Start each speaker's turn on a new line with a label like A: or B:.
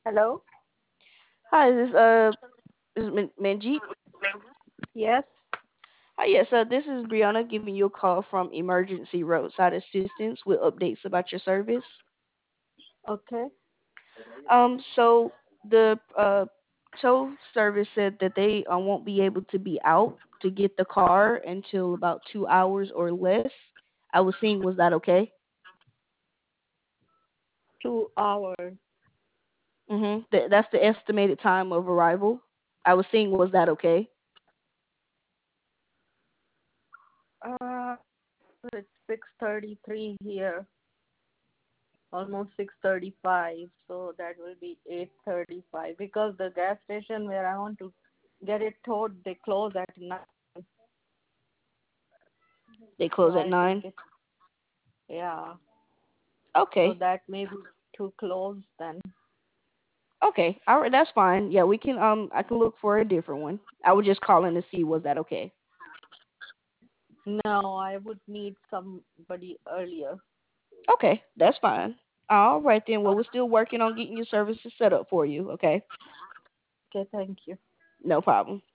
A: Hello?
B: Hi, is this Manjeet?
A: Yes.
B: Hi, yes, this is Brianna giving you a call from Emergency Roadside Assistance with updates about your service.
A: Okay.
B: So the tow service said that they won't be able to be out to get the car until about 2 hours or less. I was seeing, was that okay?
A: 2 hours.
B: That's the estimated time of arrival. I was seeing, was that okay?
A: Uh, it's 6:33 here, almost 6:35. So that will be 8:35 because the gas station where I want to get it towed, they close at 9.
B: They
A: So
B: close at
A: I think
B: 9.
A: it's, yeah. So
B: Okay.
A: that may be too close then.
B: Okay, all right, that's fine. Yeah, we can I can look for a different one. I was just calling to see was that okay.
A: No, I would need somebody earlier.
B: Okay, that's fine. All right then. Well,
A: Okay,
B: we're still working on getting your services set up for you. Okay,
A: okay, thank you.
B: no problem.